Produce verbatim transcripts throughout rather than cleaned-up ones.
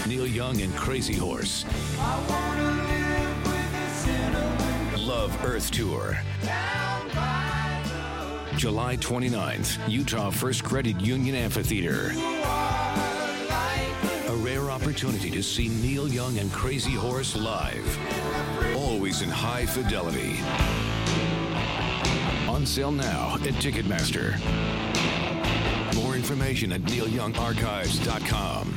Neil Young and Crazy Horse. Love Earth Tour. July twenty-ninth, Utah First Credit Union Amphitheater. A rare opportunity to see Neil Young and Crazy Horse live. Always in high fidelity. On sale now at Ticketmaster. More information at neil young archives dot com.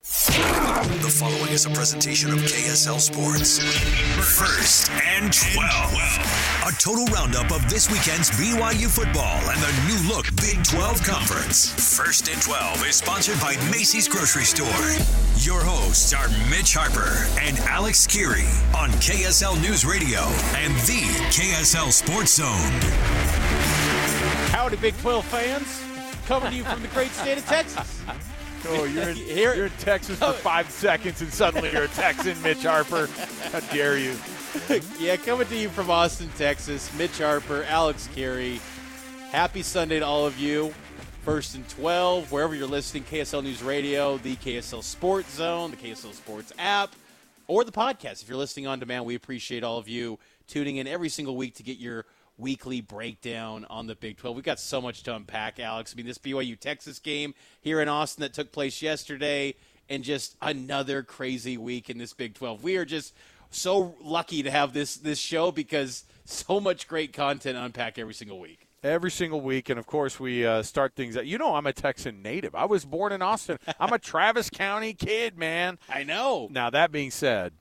The following is a presentation of K S L Sports. First and twelve. A total roundup of this weekend's B Y U football and the new look Big twelve Conference. First and twelve is sponsored by Macy's Grocery Store. Your hosts are Mitch Harper and Alex Keary on K S L News Radio and the K S L Sports Zone. Howdy, Big twelve fans. Coming to you from the great state of Texas. Oh, you're in, you're in Texas for five seconds, and suddenly you're a Texan, Mitch Harper. How dare you? Yeah, coming to you from Austin, Texas. Mitch Harper, Alex Keary. Happy Sunday to all of you. First and twelve, wherever you're listening, K S L News Radio, the K S L Sports Zone, the K S L Sports app, or the podcast. If you're listening on demand, we appreciate all of you tuning in every single week to get your weekly breakdown on the Big twelve. We've got so much to unpack, Alex. I mean, this B Y U-Texas game here in Austin that took place yesterday, and just another crazy week in this Big twelve. We are just so lucky to have this this show because so much great content to unpack every single week. Every single week, and, of course, we uh, start things out. You know I'm a Texan native. I was born in Austin. I'm a Travis County kid, man. I know. Now, that being said,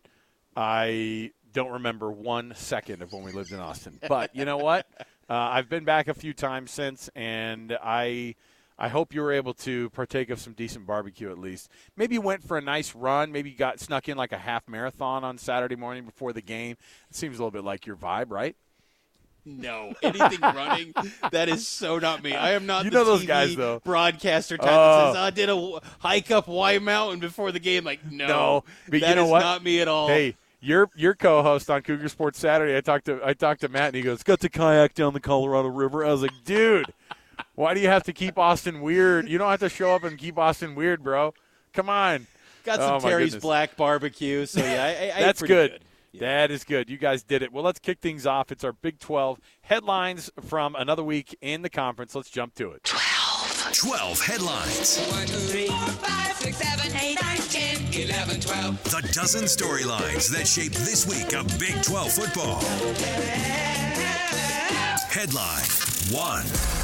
I don't remember one second of when we lived in Austin. But you know what? Uh, I've been back a few times since, and I I hope you were able to partake of some decent barbecue at least. Maybe you went for a nice run. Maybe you got snuck in like a half marathon on Saturday morning before the game. It seems a little bit like your vibe, right? No, anything running, that is so not me. I am not you the know those T V guys, though. broadcaster type Oh. that says, I did a hike up Y Mountain before the game. Like, no, No, but that you know is what? not me at all. Hey, your your co-host on Cougar Sports Saturday, I talked to I talked to Matt, and he goes, "Got to kayak down the Colorado River." I was like, "Dude, why do you have to keep Austin weird? You don't have to show up and keep Austin weird, bro. Come on." Got some Oh, my Terry's goodness. Black barbecue, so yeah, I, I, I ate That's pretty good. good. Yeah. That is good. You guys did it. Well, let's kick things off. It's our Big twelve headlines from another week in the conference. Let's jump to it. twelve headlines. one, two, three, four, five, six, seven, eight, nine, ten, eleven, twelve. The dozen storylines that shape this week of Big twelve football. Headline one.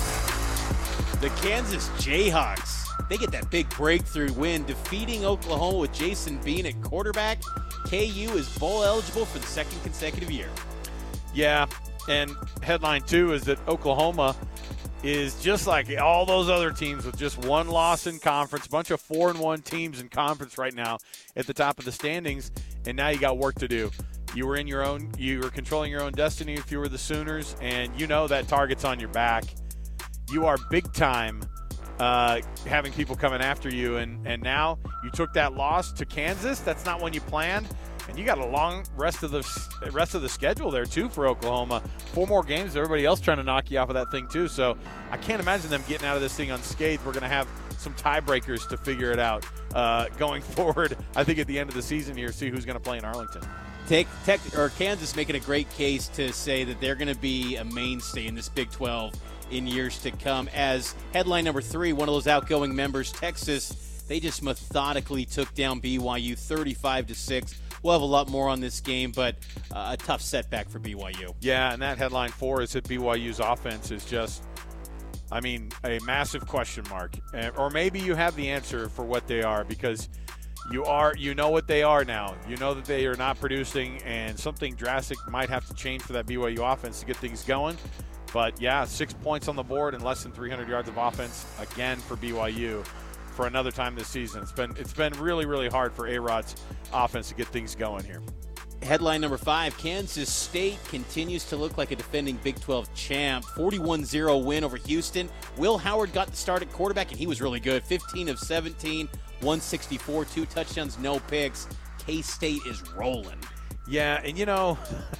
The Kansas Jayhawks, they get that big breakthrough win, defeating Oklahoma with Jason Bean at quarterback. K U is bowl eligible for the second consecutive year. Yeah, and headline two is that Oklahoma is just like all those other teams with just one loss in conference, a bunch of four and one teams in conference right now at the top of the standings, and now you got work to do. You were in your own, you were controlling your own destiny if you were the Sooners, and you know that target's on your back. You are big time uh, having people coming after you, and, and now you took that loss to Kansas. That's not when you planned. And you got a long rest of the rest of the schedule there, too, for Oklahoma. Four more games. Everybody else trying to knock you off of that thing, too. So I can't imagine them getting out of this thing unscathed. We're going to have some tiebreakers to figure it out uh, going forward, I think, at the end of the season here, see who's going to play in Arlington. Take, tech, or Kansas making a great case to say that they're going to be a mainstay in this Big twelve in years to come. As headline number three, one of those outgoing members, Texas, they just methodically took down B Y U thirty-five to six. We'll have a lot more on this game, but uh, a tough setback for B Y U. Yeah, and that headline four is that B Y U's offense is just, I mean, a massive question mark. Or maybe you have the answer for what they are, because you are, you know what they are now. You know that they are not producing, and something drastic might have to change for that B Y U offense to get things going. But, yeah, six points on the board and less than three hundred yards of offense again for B Y U for another time this season. It's been it's been really, really hard for A-Rod's offense to get things going here. Headline number five, Kansas State continues to look like a defending Big twelve champ. forty-one zero win over Houston. Will Howard got the start at quarterback, and he was really good. fifteen of seventeen, one sixty-four, two touchdowns, no picks. K-State is rolling. Yeah, and you know,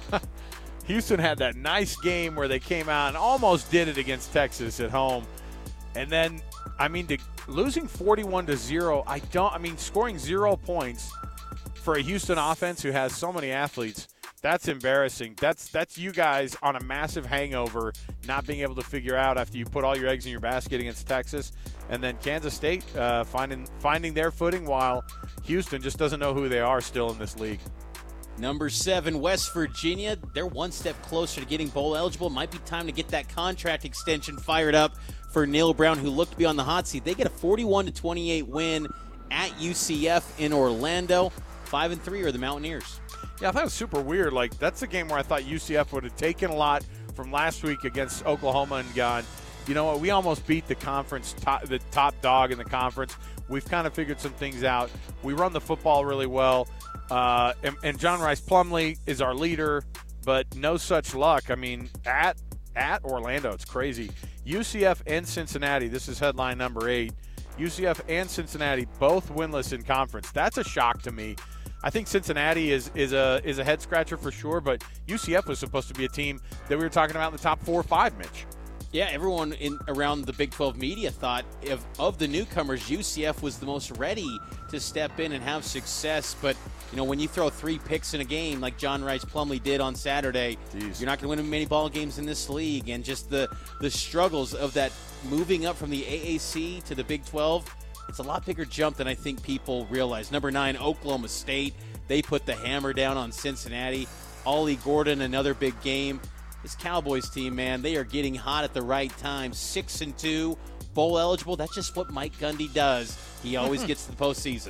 Houston had that nice game where they came out and almost did it against Texas at home. And then, I mean, to losing forty-one to zero, I don't, I mean, scoring zero points for a Houston offense who has so many athletes, that's embarrassing. That's that's you guys on a massive hangover, not being able to figure out after you put all your eggs in your basket against Texas, and then Kansas State uh, finding finding their footing while Houston just doesn't know who they are still in this league. Number seven, West Virginia. They're one step closer to getting bowl eligible. Might be time to get that contract extension fired up for Neil Brown, who looked to be on the hot seat. They get a forty-one to twenty-eight win at U C F in Orlando. Five and three are the Mountaineers. Yeah, I thought it was super weird. Like, that's a game where I thought U C F would have taken a lot from last week against Oklahoma and gone, you know what, we almost beat the conference, top, the top dog in the conference. We've kind of figured some things out. We run the football really well. Uh, and, and John Rice Plumlee is our leader, but no such luck. I mean, at at Orlando, it's crazy. U C F and Cincinnati, this is headline number eight. U C F and Cincinnati both winless in conference. That's a shock to me. I think Cincinnati is is a is a head scratcher for sure, but U C F was supposed to be a team that we were talking about in the top four or five, Mitch. Yeah, everyone in around the Big twelve media thought if, of the newcomers, U C F was the most ready to step in and have success. But, you know, when you throw three picks in a game like John Rice Plumlee did on Saturday, Jeez. You're not going to win many ball games in this league. And just the, the struggles of that moving up from the A A C to the Big twelve, it's a lot bigger jump than I think people realize. Number nine, Oklahoma State. They put the hammer down on Cincinnati. Ollie Gordon, another big game. This Cowboys team, man, they are getting hot at the right time. Six and two, bowl eligible. That's just what Mike Gundy does. He always gets to the postseason.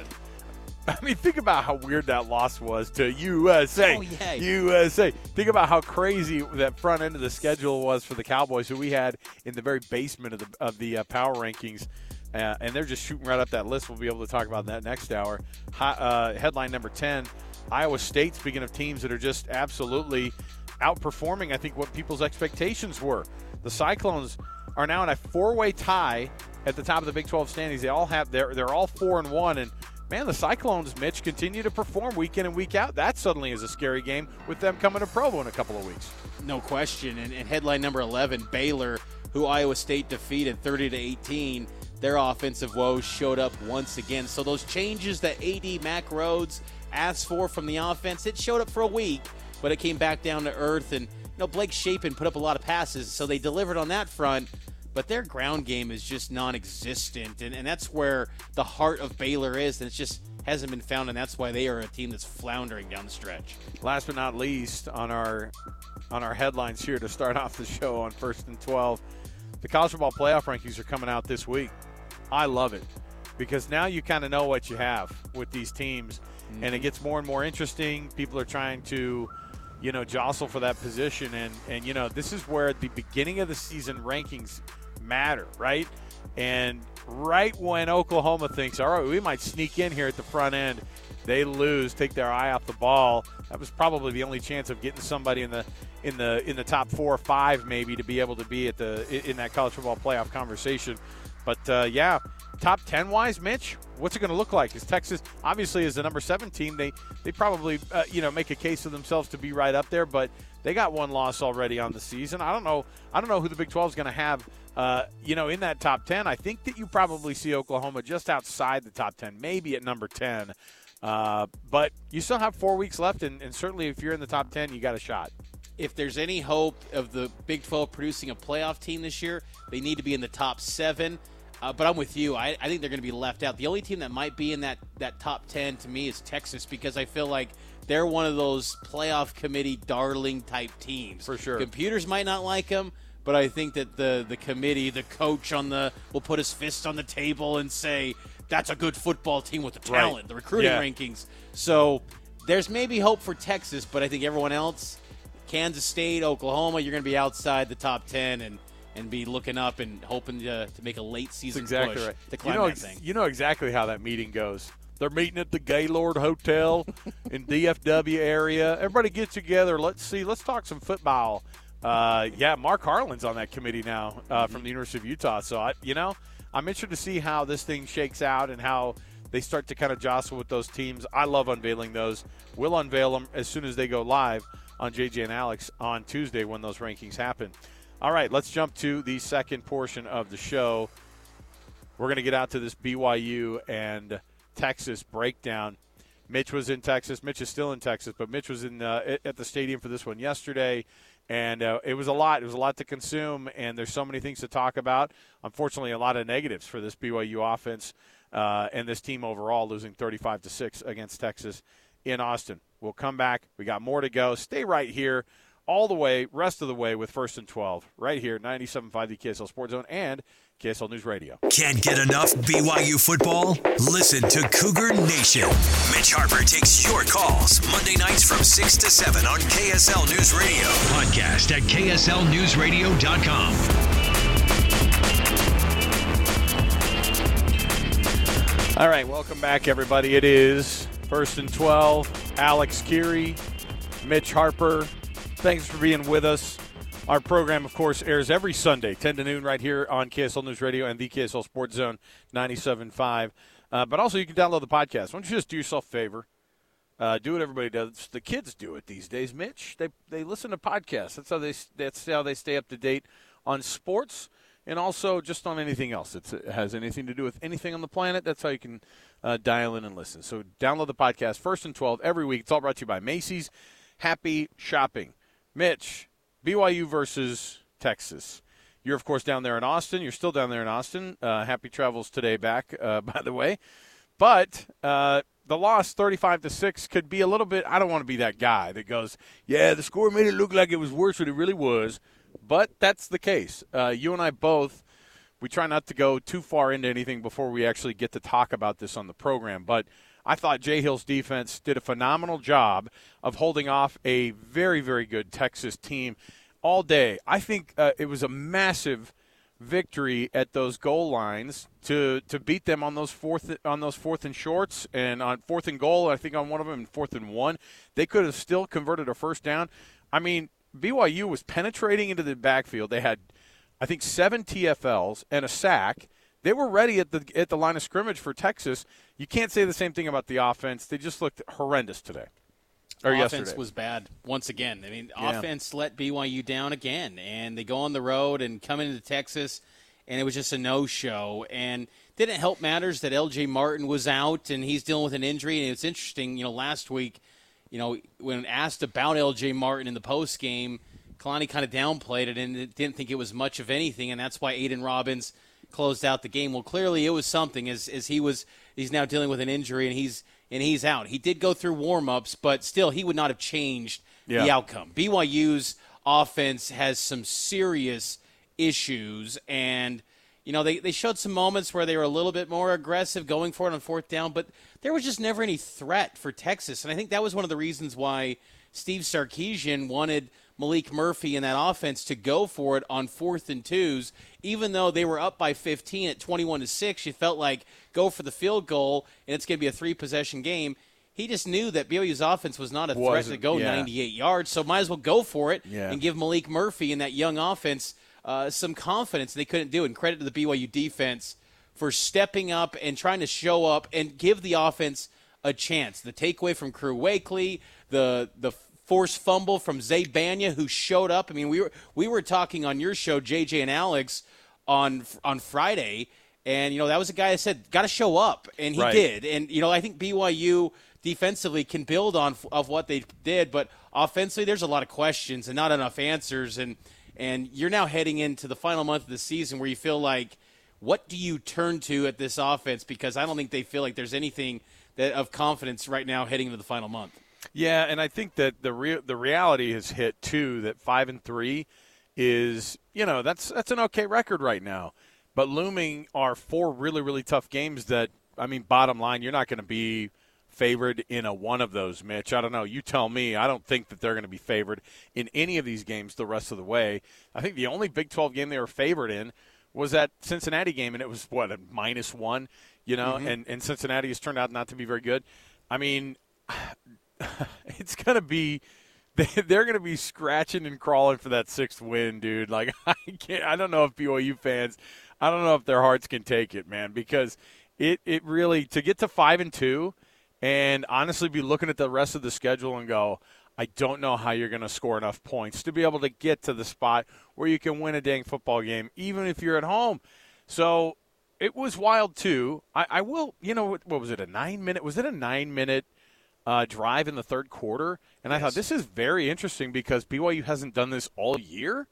I mean, think about how weird that loss was to U S A. Oh, yeah. U S A. Think about how crazy that front end of the schedule was for the Cowboys, who we had in the very basement of the of the uh, power rankings. Uh, and they're just shooting right up that list. We'll be able to talk about that next hour. Hi, uh, headline number ten, Iowa State, speaking of teams that are just absolutely outperforming, I think, what people's expectations were. The Cyclones are now in a four-way tie at the top of the Big twelve standings. They all have they're they're all four and one, and man, the Cyclones, Mitch, continue to perform week in and week out. That suddenly is a scary game with them coming to Provo in a couple of weeks. No question. And, and headline number eleven, Baylor, who Iowa State defeated thirty to eighteen. Their offensive woes showed up once again. So those changes that A D Mac Rhodes asked for from the offense, it showed up for a week, but it came back down to earth. And, you know, Blake Shapen put up a lot of passes, so they delivered on that front. But their ground game is just non-existent, and, and that's where the heart of Baylor is, and it just hasn't been found, and that's why they are a team that's floundering down the stretch. Last but not least, on our on our headlines here to start off the show on First and twelve, the college football playoff rankings are coming out this week. I love it because now you kind of know what you have with these teams, mm-hmm. and it gets more and more interesting. People are trying to, you know, jostle for that position, and, and you know, this is where the beginning of the season rankings matter, right? And right when Oklahoma thinks, all right, we might sneak in here at the front end, they lose, take their eye off the ball. That was probably the only chance of getting somebody in the in the in the top four or five, maybe, to be able to be at the in that college football playoff conversation. But uh, yeah, top ten wise, Mitch, what's it going to look like? Is Texas obviously as the number seven team? They they probably uh, you know make a case for themselves to be right up there, but they got one loss already on the season. I don't know. I don't know who the Big twelve is going to have. Uh, you know, in that top ten, I think that you probably see Oklahoma just outside the top ten, maybe at number ten. Uh, but you still have four weeks left, and, and certainly if you're in the top ten, you got a shot. If there's any hope of the Big twelve producing a playoff team this year, they need to be in the top seven. Uh, but I'm with you. I, I think they're going to be left out. The only team that might be in that, that top ten to me is Texas, because I feel like they're one of those playoff committee darling type teams. For sure. Computers might not like them, but I think that the, the committee, the coach on the will put his fist on the table and say, that's a good football team with the talent, right. the recruiting yeah. rankings. So there's maybe hope for Texas, but I think everyone else, Kansas State, Oklahoma, you're going to be outside the top ten and, and be looking up and hoping to, to make a late season That's exactly push right. to climb you know, that thing. You know exactly how that meeting goes. They're meeting at the Gaylord Hotel in D F W area. Everybody get together. Let's see. Let's talk some football. Uh, yeah, Mark Harlan's on that committee now uh, mm-hmm. from the University of Utah. So, I, you know, I'm interested to see how this thing shakes out and how they start to kind of jostle with those teams. I love unveiling those. We'll unveil them as soon as they go live on J J and Alex on Tuesday when those rankings happen. All right, let's jump to the second portion of the show. we're going to get out to this B Y U and Texas breakdown. Mitch was in Texas. Mitch is still in Texas, but Mitch was in uh, at the stadium for this one yesterday, and uh, it was a lot. It was a lot to consume, and there's so many things to talk about. Unfortunately, a lot of negatives for this B Y U offense uh, and this team overall, losing thirty-five to six against Texas in Austin. We'll come back. We got more to go. Stay right here all the way, rest of the way with First and twelve, right here, ninety-seven point five the K S L Sports Zone and K S L News Radio. Can't get enough B Y U football? Listen to Cougar Nation. Mitch Harper takes your calls Monday nights from six to seven on K S L News Radio. Podcast at K S L news radio dot com. All right, welcome back, everybody. It is First and twelve. Alex Kirry, Mitch Harper. Thanks for being with us. Our program, of course, airs every Sunday, ten to noon, right here on K S L News Radio and the K S L Sports Zone ninety-seven point five. Uh, but also, you can download the podcast. Why don't you just do yourself a favor? Uh, do what everybody does. The kids do it these days, Mitch. They they listen to podcasts. That's how they that's how they stay up to date on sports and also just on anything else. It's, it has anything to do with anything on the planet. That's how you can uh, dial in and listen. So download the podcast, First and twelve, every week. It's all brought to you by Macy's. Happy shopping. Mitch, B Y U versus Texas. You're, of course, down there in Austin. You're still down there in Austin. Uh, happy travels today back, uh, by the way. But uh, the loss, thirty-five to six, could be a little bit – I don't want to be that guy that goes, yeah, the score made it look like it was worse than it really was. But that's the case. Uh, you and I both, we try not to go too far into anything before we actually get to talk about this on the program. But I thought Jay Hill's defense did a phenomenal job of holding off a very, very good Texas team all day. I think uh, it was a massive victory at those goal lines to to beat them on those fourth on those fourth and shorts and on fourth and goal. I think on one of them, fourth and one, they could have still converted a first down. I mean, B Y U was penetrating into the backfield. They had, I think, seven T F Ls and a sack. They were ready at the at the line of scrimmage for Texas. You can't say the same thing about the offense. They just looked horrendous today. Or offense yesterday. was bad once again. I mean, Yeah. offense let B Y U down again, and they go on the road and come into Texas, and it was just a no-show. And didn't help matters that L J Martin was out, and he's dealing with an injury. And it's interesting, you know, last week, you know, when asked about L J Martin in the postgame, Kalani kind of downplayed it and didn't think it was much of anything, and that's why Aiden Robbins closed out the game. Well, clearly it was something, as as he was he's now dealing with an injury and he's and he's out. He did go through warm-ups, but still he would not have changed Yeah. the outcome. B Y U's offense has some serious issues, and you know they, they showed some moments where they were a little bit more aggressive going for it on fourth down, but there was just never any threat for Texas. And I think that was one of the reasons why Steve Sarkisian wanted Malik Murphy in that offense to go for it on fourth and twos, even though they were up by fifteen at twenty-one to six. You felt like go for the field goal, and it's going to be a three-possession game. He just knew that B Y U's offense was not a threat Wasn't- to go yeah. ninety-eight yards, so might as well go for it Yeah. and give Malik Murphy and that young offense uh, some confidence. They couldn't do it, and credit to the B Y U defense for stepping up and trying to show up and give the offense a chance. The takeaway from Crew Wakely, the the forced fumble from Zay Banya, who showed up. I mean, we were we were talking on your show, J J and Alex, on on Friday, and you know that was a guy that said got to show up, and he Right. did. And you know I think B Y U defensively can build on of what they did, but offensively there's a lot of questions and not enough answers. And and you're now heading into the final month of the season where you feel like, what do you turn to at this offense? Because I don't think they feel like there's anything that of confidence right now heading into the final month. Yeah, and I think that the real the reality has hit too that five and three is, you know, that's that's an okay record right now. But looming are four really really tough games that, I mean, bottom line, you're not going to be favored in a one of those, Mitch. I don't know. You tell me. I don't think that they're going to be favored in any of these games the rest of the way. I think the only Big twelve game they were favored in was that Cincinnati game, and it was, what, a minus one, you know, Mm-hmm. and, and Cincinnati has turned out not to be very good. I mean, it's going to be – they're going to be scratching and crawling for that sixth win, dude. Like, I can't – I don't know if B Y U fans – I don't know if their hearts can take it, man, because it, it really – to get to five and two and honestly be looking at the rest of the schedule and go, I don't know how you're going to score enough points to be able to get to the spot where you can win a dang football game, even if you're at home. So it was wild too. I, I will, you know, what, what was it? A nine minute? Was it a nine minute uh, drive in the third quarter? And yes. I thought this is very interesting because B Y U hasn't done this all year,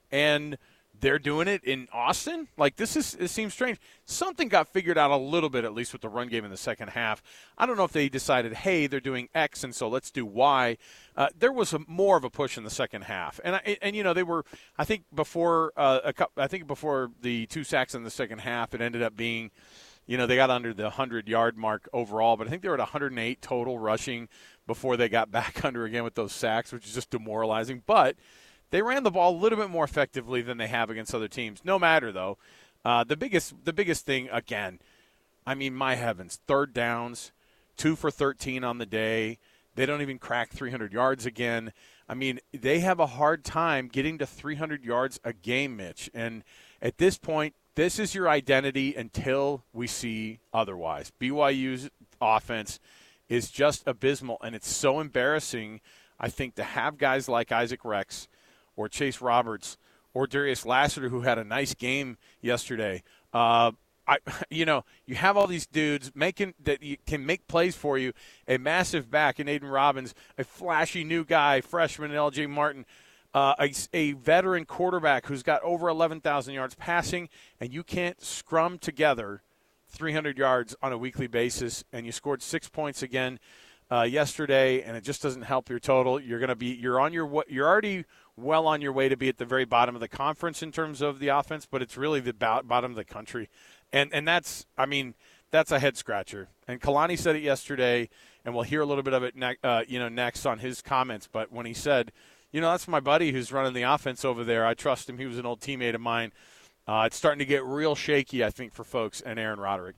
and they're doing it in Austin. Like this is, it seems strange. Something got figured out a little bit, at least with the run game in the second half. I don't know if they decided, hey, they're doing X, and so let's do Y. Uh, there was a, more of a push in the second half, and and, and you know they were. I think before uh, a couple, I think before the two sacks in the second half, it ended up being, you know, they got under the hundred-yard mark overall, but I think they were at one hundred eight total rushing before they got back under again with those sacks, which is just demoralizing. But they ran the ball a little bit more effectively than they have against other teams. No matter, though, uh, the biggest the biggest thing, again, I mean, my heavens, third downs, two for thirteen on the day. They don't even crack three hundred yards again. I mean, they have a hard time getting to three hundred yards a game, Mitch. And at this point, this is your identity until we see otherwise. B Y U's offense is just abysmal, and it's so embarrassing, I think, to have guys like Isaac Rex or Chase Roberts, or Darius Lassiter, who had a nice game yesterday. Uh, I, you know, you have all these dudes making that you can make plays for you. A massive back in Aiden Robbins, a flashy new guy, freshman in L J Martin, uh, a, a veteran quarterback who's got over eleven thousand yards passing, and you can't scrum together three hundred yards on a weekly basis. And you scored six points again uh, yesterday, and it just doesn't help your total. You're going to be, you're on your, you're already well on your way to be at the very bottom of the conference in terms of the offense, but it's really the bottom of the country. And and that's, I mean, that's a head-scratcher. And Kalani said it yesterday, and we'll hear a little bit of it ne- uh, you know, next on his comments. But when he said, you know, that's my buddy who's running the offense over there. I trust him. He was an old teammate of mine. Uh, it's starting to get real shaky, I think, for folks and Aaron Roderick.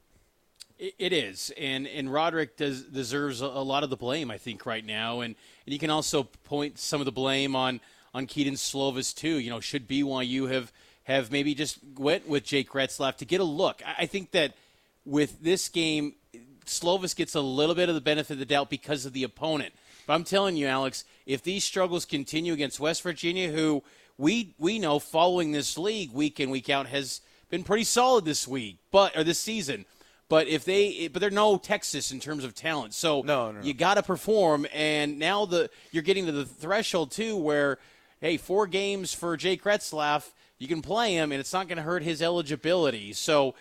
It is, and and Roderick does deserves a, a lot of the blame, I think, right now. And, and you can also point some of the blame on – on Keaton Slovis, too. You know, should B Y U have, have maybe just went with Jake Retzlaff to get a look? I think that with this game, Slovis gets a little bit of the benefit of the doubt because of the opponent. But I'm telling you, Alex, if these struggles continue against West Virginia, who we we know following this league week in, week out has been pretty solid this week, but or this season. But if they, but they're no Texas in terms of talent, so no, no, no. you got to perform. And now the you're getting to the threshold too, where hey, four games for Jake Retzlaff, you can play him, and it's not going to hurt his eligibility. So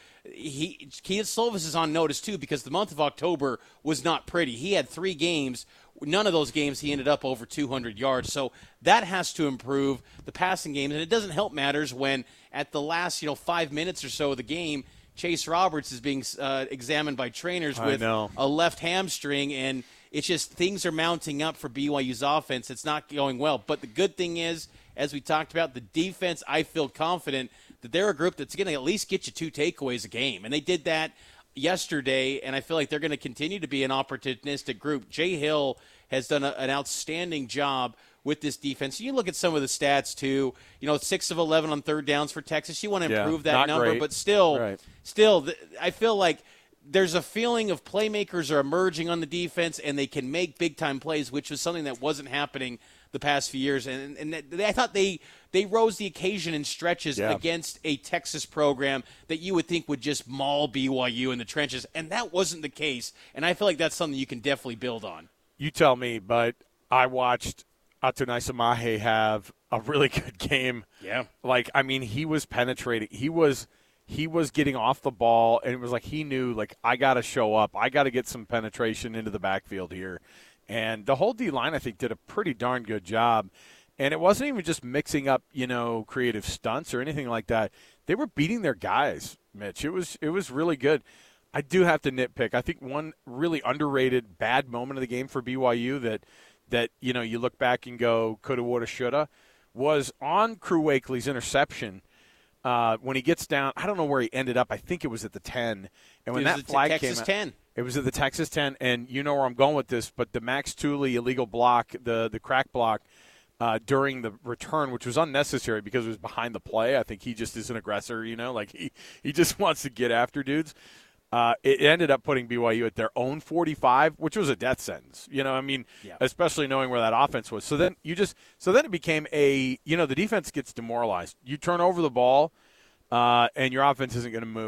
he Keaton Slovis is on notice too because the month of October was not pretty. He had three games. None of those games he ended up over two hundred yards. So that has to improve the passing games, and it doesn't help matters when at the last you know five minutes or so of the game, Chase Roberts is being uh, examined by trainers with a left hamstring, and it's just things are mounting up for B Y U's offense. It's not going well. But the good thing is, as we talked about, the defense, I feel confident that they're a group that's going to at least get you two takeaways a game. And they did that yesterday, and I feel like they're going to continue to be an opportunistic group. Jay Hill has done a, an outstanding job with this defense. You look at some of the stats, too. You know, six of eleven on third downs for Texas. You want to improve yeah, that number, great. but still, right. still, I feel like there's a feeling of playmakers are emerging on the defense, and they can make big-time plays, which was something that wasn't happening the past few years. And, and I thought they, they rose the occasion in stretches yeah. against a Texas program that you would think would just maul B Y U in the trenches, and that wasn't the case. And I feel like that's something you can definitely build on. You tell me, but I watched Atunai Samaje have a really good game. Yeah. Like, I mean, he was penetrating. He was he was getting off the ball, and it was like he knew, like, I got to show up. I got to get some penetration into the backfield here. And the whole D-line, I think, did a pretty darn good job. And it wasn't even just mixing up, you know, creative stunts or anything like that. They were beating their guys, Mitch. It was it was really good. I do have to nitpick. I think one really underrated bad moment of the game for B Y U that – that, you know, you look back and go, coulda, woulda, shoulda, was on Crew Wakely's interception uh, when he gets down. I don't know where he ended up. I think it was at the ten. And when that flag came out, ten. It was at the Texas ten. And you know where I'm going with this, but the Max Tooley illegal block, the, the crack block uh, during the return, which was unnecessary because it was behind the play. I think he just is an aggressor, you know, like he, he just wants to get after dudes. Uh, it ended up putting B Y U at their own forty-five, which was a death sentence. You know, I mean, yeah. especially knowing where that offense was. So then you just, so then it became a, you know, the defense gets demoralized. You turn over the ball, uh, and your offense isn't going to move.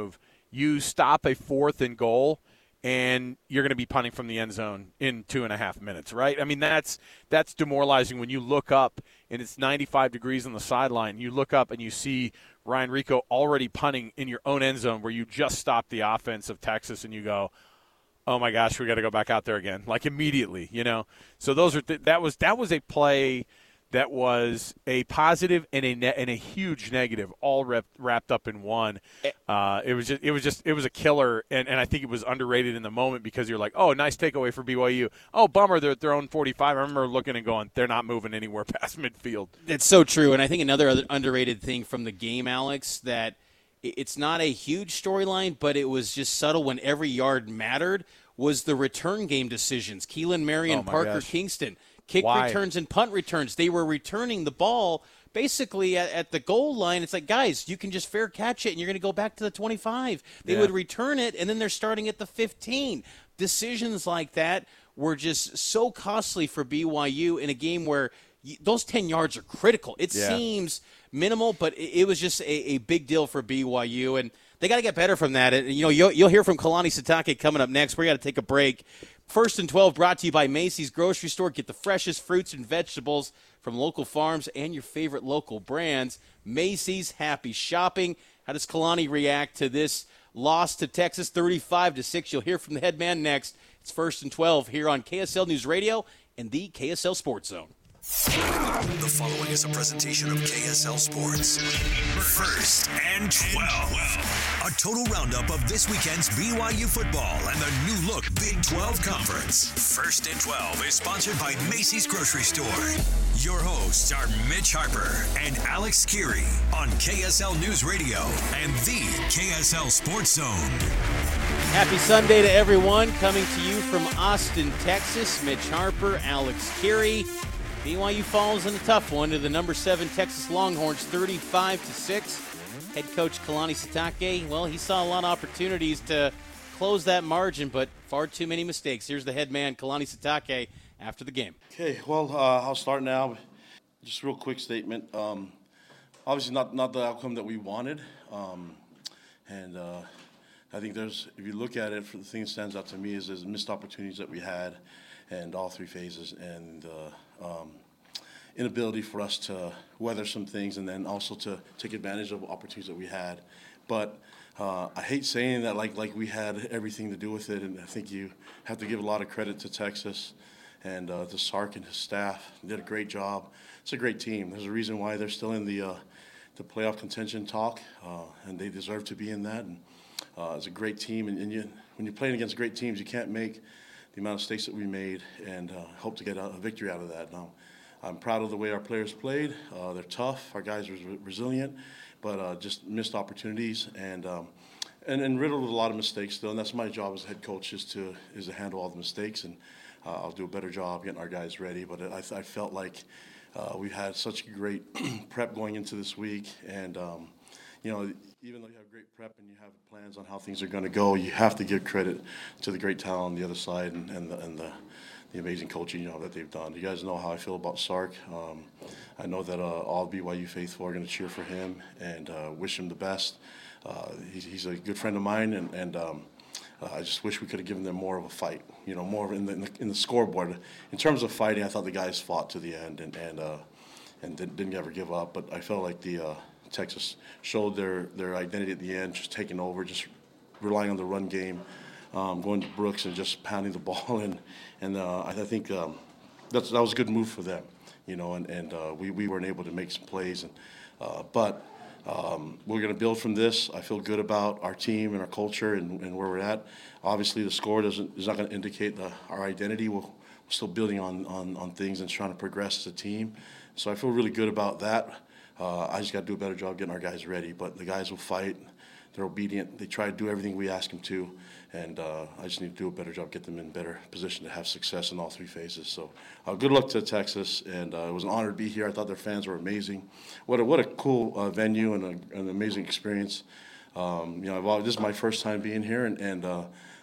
you stop a fourth and goal, and you're going to be punting from the end zone in two and a half minutes, right? I mean, that's that's demoralizing when you look up and it's ninety-five degrees on the sideline. You look up and you see Ryan Rico already punting in your own end zone where you just stopped the offense of Texas, and you go, oh my gosh, we got to go back out there again, like immediately, you know. So those are th- that was that was a play that was a positive and a ne- and a huge negative, all rep- wrapped up in one. Uh, it was just it was just it was a killer, and, and I think it was underrated in the moment because you're like, oh, nice takeaway for B Y U. Oh, bummer, they're at their own forty-five. I remember looking and going, they're not moving anywhere past midfield. That's so true, and I think another other underrated thing from the game, Alex, that it's not a huge storyline, but it was just subtle when every yard mattered, was the return game decisions. Keelan Murray and Oh, my Parker gosh. Kingston. Kick Why? returns and punt returns. They were returning the ball basically at, at the goal line. It's like, guys, you can just fair catch it, and you're going to go back to the twenty-five. They Yeah. would return it, and then they're starting at the fifteen. Decisions like that were just so costly for B Y U in a game where y- those ten yards are critical. It Yeah. seems minimal, but it, it was just a, a big deal for B Y U, and they got to get better from that. And, you know, you'll, you'll hear from Kalani Sitake coming up next. We got to take a break. First and twelve brought to you by Macy's Grocery Store. Get the freshest fruits and vegetables from local farms and your favorite local brands. Macy's, happy shopping. How does Kalani react to this loss to Texas, thirty-five to six? You'll hear from the head man next. It's First and twelve here on K S L News Radio and the K S L Sports Zone. The following is a presentation of K S L Sports. First and twelve. A total roundup of this weekend's B Y U football and the new look Big twelve Conference. First and twelve is sponsored by Macy's Grocery Store. Your hosts are Mitch Harper and Alex Keary on K S L News Radio and the K S L Sports Zone. Happy Sunday to everyone. Coming to you from Austin, Texas. Mitch Harper, Alex Keary. B Y U falls in a tough one to the number seven Texas Longhorns, thirty-five to six. Head coach Kalani Sitake, well, he saw a lot of opportunities to close that margin, but far too many mistakes. Here's the head man, Kalani Sitake, after the game. Okay, well, uh, I'll start now. Just a real quick statement. Um, obviously, not not the outcome that we wanted, um, and uh, I think there's, if you look at it, the thing that stands out to me is there's missed opportunities that we had, and all three phases, and uh, um, inability for us to weather some things, and then also to take advantage of opportunities that we had. But uh, I hate saying that like like we had everything to do with it, and I think you have to give a lot of credit to Texas and uh, to Sark and his staff. They did a great job. It's a great team. There's a reason why they're still in the uh, the playoff contention talk, uh, and they deserve to be in that. And uh, it's a great team, and, and you, when you're playing against great teams, you can't make the amount of mistakes that we made, and uh, hope to get a, a victory out of that. Now, I'm proud of the way our players played. Uh, they're tough. Our guys were re- resilient, but uh, just missed opportunities and, um, and and riddled with a lot of mistakes still. And that's my job as head coach, is to is to handle all the mistakes, and uh, I'll do a better job getting our guys ready. But I, I felt like uh, we had such great prep going into this week, and um, you know, even though you have great prep and you have plans on how things are going to go, you have to give credit to the great talent on the other side and, and the and the. the amazing coaching, you know, that they've done. You guys know how I feel about Sark. Um, I know that uh, all B Y U faithful are going to cheer for him and uh, wish him the best. Uh, he's, he's a good friend of mine, and, and um, uh, I just wish we could have given them more of a fight, you know, more in the, in the, in the scoreboard. In terms of fighting, I thought the guys fought to the end and and, uh, and didn't, didn't ever give up, but I felt like the uh, Texas showed their, their identity at the end, just taking over, just relying on the run game. Um, going to Brooks and just pounding the ball, and and uh, I think um, that's that was a good move for them, you know. And and uh, we we weren't able to make some plays, and uh, but um, we're going to build from this. I feel good about our team and our culture and, and where we're at. Obviously, the score doesn't is not going to indicate the, our identity. We're, we're still building on, on on things and trying to progress as a team. So I feel really good about that. Uh, I just got to do a better job getting our guys ready. But the guys will fight. They're obedient. They try to do everything we ask them to, and uh, I just need to do a better job, get them in better position to have success in all three phases. So, uh, good luck to Texas, and uh, it was an honor to be here. I thought their fans were amazing. What a what a cool uh, venue and a, an amazing experience. Um, you know, I've always, this is my first time being here, and, and uh,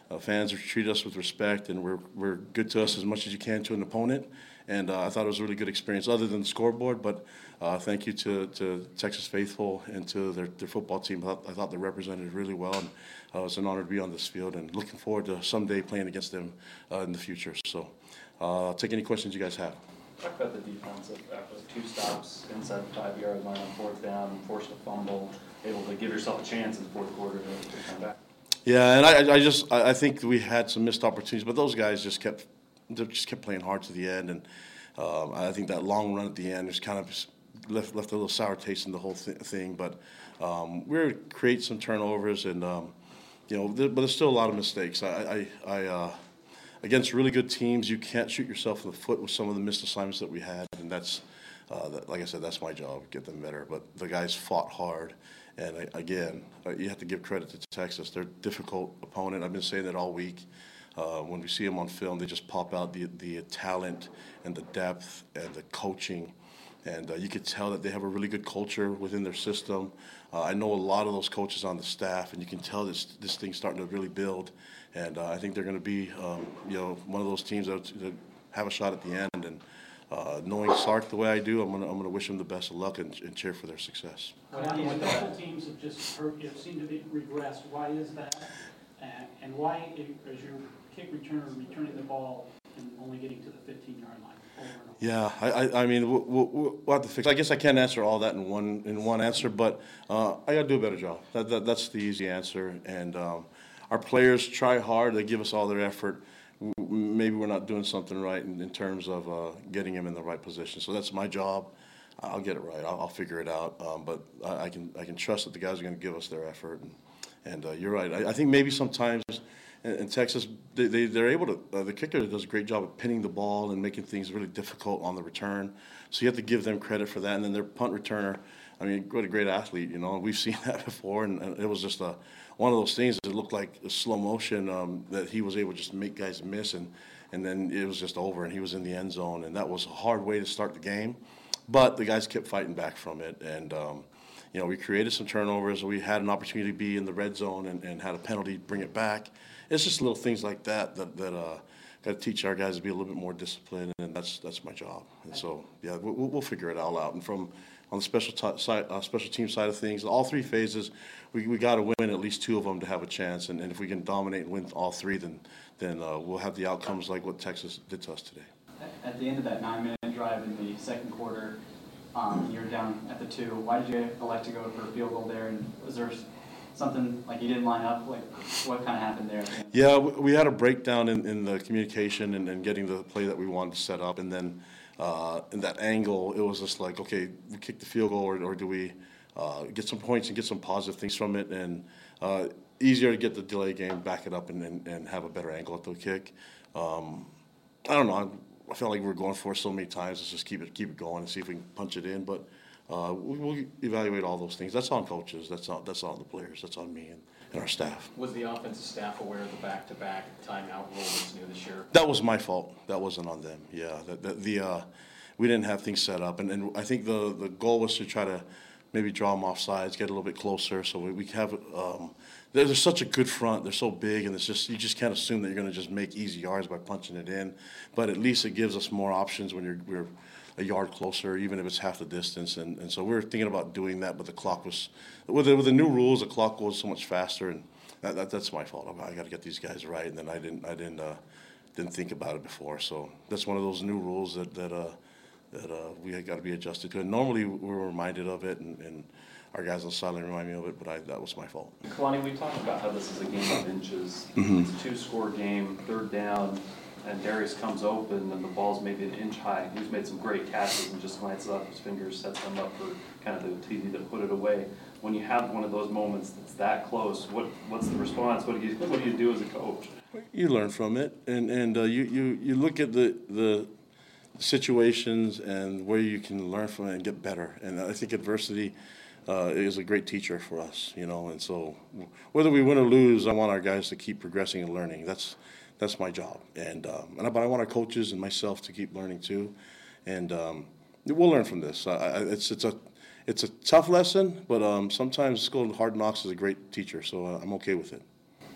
uh, fans treat us with respect, and we're we're good to us as much as you can to an opponent. And uh, I thought it was a really good experience, other than the scoreboard. But uh, thank you to, to Texas Faithful and to their, their football team. I thought, I thought they represented really well, and uh, it was an honor to be on this field. And looking forward to someday playing against them uh, in the future. So, uh, I'll take any questions you guys have. Talk about the defense. After two stops inside the five-yard line on fourth down, forced a fumble, able to give yourself a chance in the fourth quarter to, to come back. Yeah, and I, I just I think we had some missed opportunities, but those guys just kept they just kept playing hard to the end, and um, I think that long run at the end just kind of left left a little sour taste in the whole th- thing. But um, we were to create some turnovers, and um, you know, there, but there's still a lot of mistakes. I, I, I uh, against really good teams, you can't shoot yourself in the foot with some of the missed assignments that we had, and that's uh, that, like I said, that's my job, get them better. But the guys fought hard. And I, again, uh, you have to give credit to Texas. They're a difficult opponent. I've been saying that all week. Uh, when we see them on film, they just pop out the the talent and the depth and the coaching. And uh, you could tell that they have a really good culture within their system. Uh, I know a lot of those coaches on the staff, and you can tell this this thing's starting to really build. And uh, I think they're going to be, um, you know, one of those teams that, that have a shot at the end. And uh, knowing Sark the way I do, I'm going to I'm going to wish them the best of luck and, and cheer for their success. Well, these special teams have just hurt, have seemed to be regressed. Why is that? And, and why is your kick returner returning the ball and only getting to the fifteen-yard line over and over? Yeah, I, I, I mean, we'll, we'll, we'll have to fix. I guess I can't answer all that in one in one answer, but uh, I got to do a better job. That, that that's the easy answer. And um, our players try hard. They give us all their effort. Maybe we're not doing something right in, in terms of uh, getting them in the right position. So that's my job. I'll get it right. I'll, I'll figure it out. Um, but I, I can I can trust that the guys are going to give us their effort. And, and uh, you're right. I, I think maybe sometimes in, in Texas they, they they're able to. Uh, the kicker does a great job of pinning the ball and making things really difficult on the return. So you have to give them credit for that. And then their punt returner. I mean, what a great athlete. You know, we've seen that before, and, and it was just a one of those things that looked like a slow motion um, that he was able to just make guys miss, and and then it was just over, and he was in the end zone, and that was a hard way to start the game. But the guys kept fighting back from it, and um, you know, we created some turnovers. We had an opportunity to be in the red zone and, and had a penalty to bring it back. It's just little things like that that that uh, got to teach our guys to be a little bit more disciplined, and that's that's my job. And so yeah, we'll, we'll figure it all out. And from on the special t- side, uh, special team side of things, all three phases, we we got to win at least two of them to have a chance. And, and if we can dominate and win all three, then then uh, we'll have the outcomes like what Texas did to us today. At the end of that nine-minute drive in the second quarter, um, you were down at the two. Why did you elect to go for a field goal there? And was there something like you didn't line up? Like what kind of happened there? Yeah, we had a breakdown in, in the communication and, and getting the play that we wanted to set up, and then uh, in that angle, it was just like, okay, we kick the field goal, or, or do we uh, get some points and get some positive things from it? And uh, easier to get the delay game, back it up, and, and, and have a better angle at the kick. Um, I don't know. I felt like we were going for it so many times. Let's just keep it keep it going and see if we can punch it in. But uh, we, we'll evaluate all those things. That's on coaches. That's on that's on the players. That's on me and, and our staff. Was the offensive staff aware of the back-to-back timeout rule that's new this year? That was my fault. That wasn't on them. Yeah, the, the, the uh, we didn't have things set up, and, and I think the the goal was to try to maybe draw them off sides, get a little bit closer, so we, we have. Um, they're, they're such a good front. They're so big, and it's just you just can't assume that you're going to just make easy yards by punching it in. But at least it gives us more options when you're we're a yard closer, even if it's half the distance. And, and so we were thinking about doing that, but the clock was with the, with the new rules. The clock goes so much faster, and that, that that's my fault. I, I got to get these guys right, and then I didn't I didn't uh, didn't think about it before. So that's one of those new rules that that. Uh, that uh, we got to be adjusted to. And normally we're reminded of it, and, and our guys on the sideline remind me of it, but I, that was my fault. Kalani, we talked about how this is a game of inches. Mm-hmm. It's a two-score game, third down, and Darius comes open, and the ball's maybe an inch high. He's made some great catches and just glances up his fingers, sets them up for kind of the T V to put it away. When you have one of those moments that's that close, what what's the response? What do you what do you do as a coach? You learn from it, and and uh, you, you you look at the the situations and where you can learn from it and get better. And I think adversity uh, is a great teacher for us, you know. And so whether we win or lose, I want our guys to keep progressing and learning. That's that's my job. And um, and I, but I want our coaches and myself to keep learning too. And um, we'll learn from this. I, I, it's it's a it's a tough lesson, but um, sometimes school of hard knocks is a great teacher. So uh, I'm okay with it.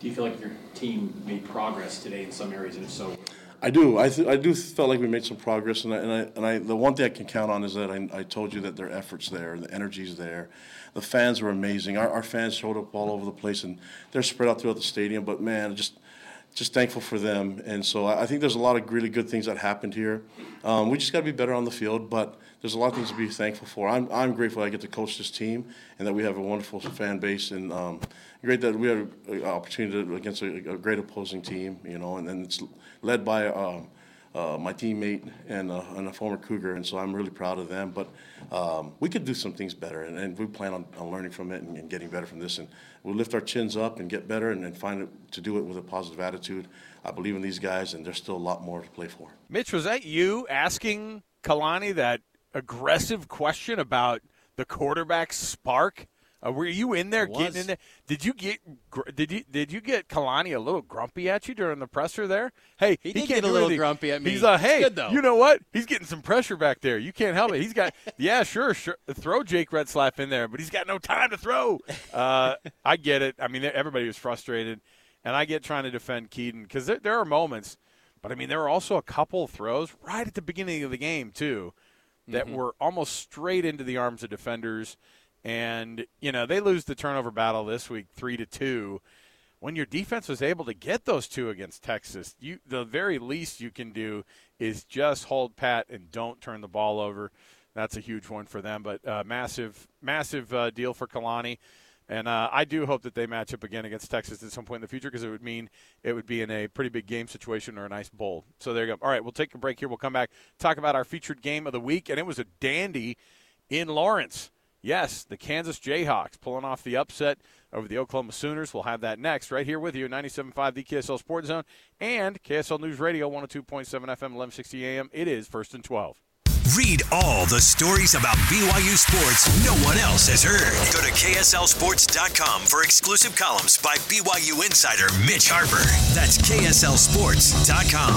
Do you feel like your team made progress today in some areas, and if so? I do. I th- I do felt like we made some progress, and I, and I and I the one thing I can count on is that I, I told you that their effort's there, the energy's there, the fans were amazing. Our our fans showed up all over the place, and they're spread out throughout the stadium. But man, just just thankful for them, and so I, I think there's a lot of really good things that happened here. Um, we just got to be better on the field, but there's a lot of things to be thankful for. I'm I'm grateful I get to coach this team, and that we have a wonderful fan base, and um, great that we had an opportunity to, against a, a great opposing team, you know, and, and it's led by uh, uh, my teammate and, uh, and a former Cougar, and so I'm really proud of them. But um, we could do some things better, and, and we plan on, on learning from it and, and getting better from this. And we'll lift our chins up and get better and, and find it to do it with a positive attitude. I believe in these guys, and there's still a lot more to play for. Mitch, was that you asking Kalani that aggressive question about the quarterback spark? Uh, were you in there getting in there? Did you get did you did you get Kalani a little grumpy at you during the presser there? Hey, he, he did can't get a do little anything. grumpy at me. He's like, hey, good, though. You know what? He's getting some pressure back there. You can't help it. He's got yeah, sure, sure. Throw Jake Retzlaff in there, but he's got no time to throw. Uh, I get it. I mean, everybody was frustrated, and I get trying to defend Keaton because there, there are moments, but I mean, there were also a couple of throws right at the beginning of the game too that mm-hmm. were almost straight into the arms of defenders. And, you know, they lose the turnover battle this week three to two. When your defense was able to get those two against Texas, you the very least you can do is just hold pat and don't turn the ball over. That's a huge one for them. But uh, massive, massive uh, deal for Kalani. And uh, I do hope that they match up again against Texas at some point in the future because it would mean it would be in a pretty big game situation or a nice bowl. So there you go. All right, we'll take a break here. We'll come back, talk about our featured game of the week. And it was a dandy in Lawrence. Yes, the Kansas Jayhawks pulling off the upset over the Oklahoma Sooners. We'll have that next right here with you, ninety-seven point five, the K S L Sports Zone, and K S L News Radio, one oh two point seven F M, eleven sixty A M. It is First and twelve. Read all the stories about B Y U sports no one else has heard. Go to K S L sports dot com for exclusive columns by B Y U insider Mitch Harper. That's K S L sports dot com.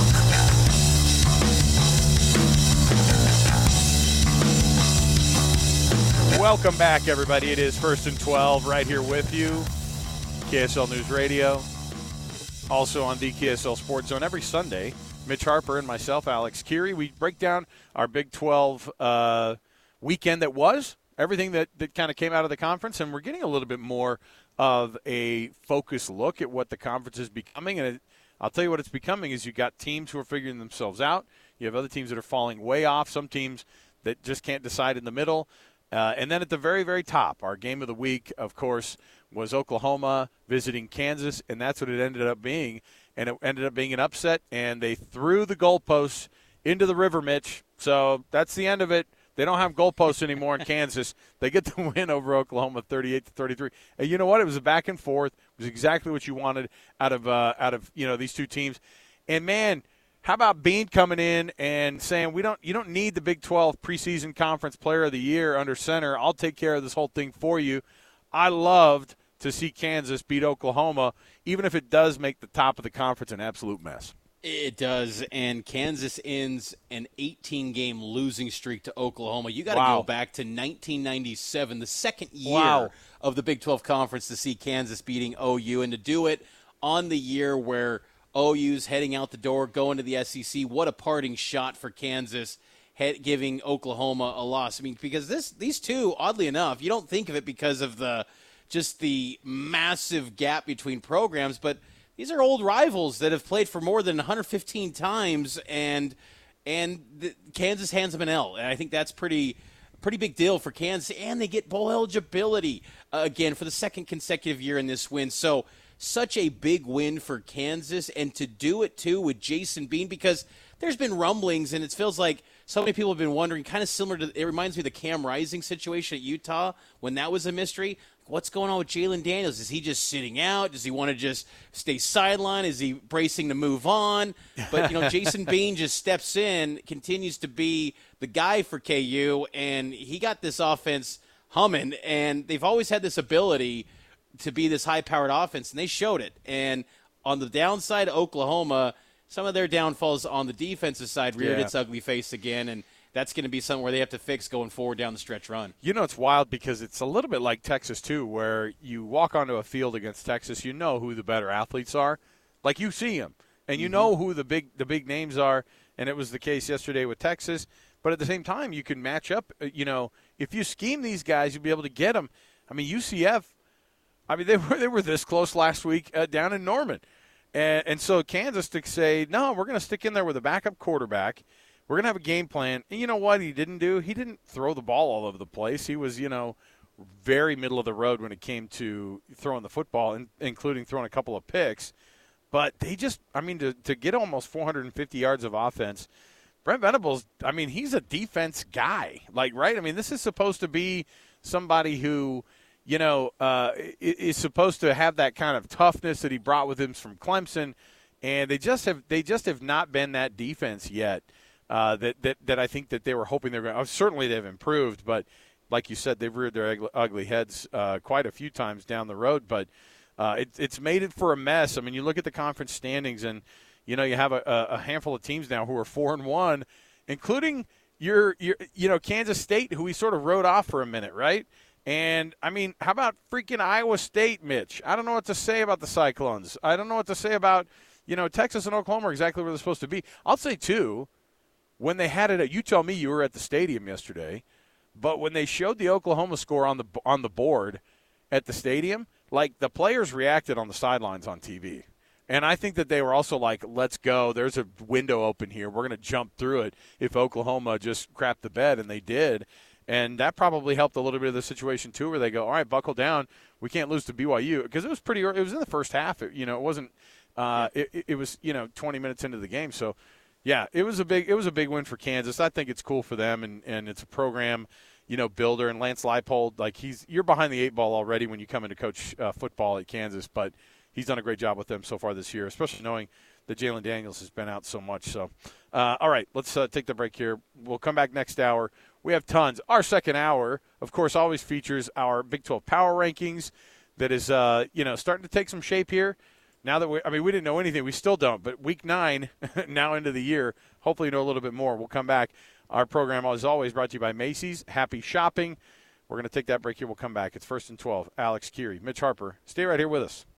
Welcome back, everybody. It is First and twelve right here with you, K S L News Radio. Also on the K S L Sports Zone every Sunday. Mitch Harper and myself, Alex Keary. We break down our Big twelve uh, weekend that was, everything that, that kind of came out of the conference, and we're getting a little bit more of a focused look at what the conference is becoming. And it, I'll tell you what it's becoming is you got teams who are figuring themselves out. You have other teams that are falling way off, some teams that just can't decide in the middle. Uh, and then at the very, very top, our game of the week, of course, was Oklahoma visiting Kansas, and that's what it ended up being. And it ended up being an upset, and they threw the goalposts into the river, Mitch. So that's the end of it. They don't have goalposts anymore in Kansas. They get the win over Oklahoma, thirty-eight to thirty-three. And you know what? It was a back and forth. It was exactly what you wanted out of uh, out of you know these two teams. And man, how about Bean coming in and saying we don't you don't need the Big twelve preseason conference player of the year under center. I'll take care of this whole thing for you. I loved to see Kansas beat Oklahoma, even if it does make the top of the conference an absolute mess. It does, and Kansas ends an eighteen-game losing streak to Oklahoma. You got to Wow. go back to nineteen ninety-seven, the second year Wow. of the Big twelve Conference, to see Kansas beating O U, and to do it on the year where O U's heading out the door, going to the S E C. What a parting shot for Kansas, head, giving Oklahoma a loss. I mean, because this these two, oddly enough, you don't think of it because of the just the massive gap between programs, but these are old rivals that have played for more than one hundred fifteen times, and and the, Kansas hands them an L. And I think that's pretty pretty big deal for Kansas, and they get bowl eligibility uh, again for the second consecutive year in this win. So such a big win for Kansas, and to do it too with Jason Bean, because there's been rumblings, and it feels like so many people have been wondering, kind of similar to, it reminds me of the Cam Rising situation at Utah when that was a mystery. What's going on with Jalen Daniels? Is he just sitting out? Does he want to just stay sidelined? Is he bracing to move on? But, you know, Jason Bean just steps in, continues to be the guy for K U, and he got this offense humming, and they've always had this ability to be this high-powered offense, and they showed it. And on the downside, Oklahoma, some of their downfalls on the defensive side reared Yeah. its ugly face again, and that's going to be something where they have to fix going forward down the stretch run. You know, it's wild because it's a little bit like Texas, too, where you walk onto a field against Texas, you know who the better athletes are. Like, you see them, and you mm-hmm. know who the big the big names are, and it was the case yesterday with Texas. But at the same time, you can match up. You know, if you scheme these guys, you'll be able to get them. I mean, U C F, I mean, they were, they were this close last week uh, down in Norman. And, and so Kansas to say, no, we're going to stick in there with a backup quarterback. We're going to have a game plan. And you know what he didn't do? He didn't throw the ball all over the place. He was, you know, very middle of the road when it came to throwing the football, in, including throwing a couple of picks. But they just, I mean, to, to get almost four hundred fifty yards of offense, Brent Venables, I mean, he's a defense guy. Like, right? I mean, this is supposed to be somebody who, you know, uh, is supposed to have that kind of toughness that he brought with him from Clemson. And they just have they just have not been that defense yet. Uh, that, that that I think that they were hoping they were going to. Certainly they've improved, but like you said, they've reared their ugly, ugly heads uh, quite a few times down the road. But uh, it, it's made it for a mess. I mean, you look at the conference standings, and you know you have a, a handful of teams now who are four and one, including your your you know Kansas State, who we sort of wrote off for a minute, right? And I mean, how about freaking Iowa State, Mitch? I don't know what to say about the Cyclones. I don't know what to say about you know Texas and Oklahoma are exactly where they're supposed to be. I'll say too. When they had it at, you tell me you were at the stadium yesterday, but when they showed the Oklahoma score on the on the board at the stadium, like the players reacted on the sidelines on T V. And I think that they were also like, let's go. There's a window open here. We're going to jump through it if Oklahoma just crapped the bed, and they did. And that probably helped a little bit of the situation, too, where they go, all right, buckle down. We can't lose to B Y U. Because it was pretty early. It was in the first half. It, you know, it wasn't uh, – it, it was, you know, twenty minutes into the game. So, yeah, it was a big it was a big win for Kansas. I think it's cool for them, and, and it's a program, you know, builder. And Lance Leipold, like he's you're behind the eight ball already when you come in to coach uh, football at Kansas, but he's done a great job with them so far this year, especially knowing that Jalen Daniels has been out so much. So, uh, all right, let's uh, take the break here. We'll come back next hour. We have tons. Our second hour, of course, always features our Big twelve Power Rankings that is, uh, you know, starting to take some shape here. Now that we, I mean, we didn't know anything. We still don't. But week nine, now into the year, hopefully you know a little bit more. We'll come back. Our program, as always, brought to you by Macy's. Happy shopping. We're going to take that break here. We'll come back. It's First and twelve. Alex Kirry, Mitch Harper. Stay right here with us.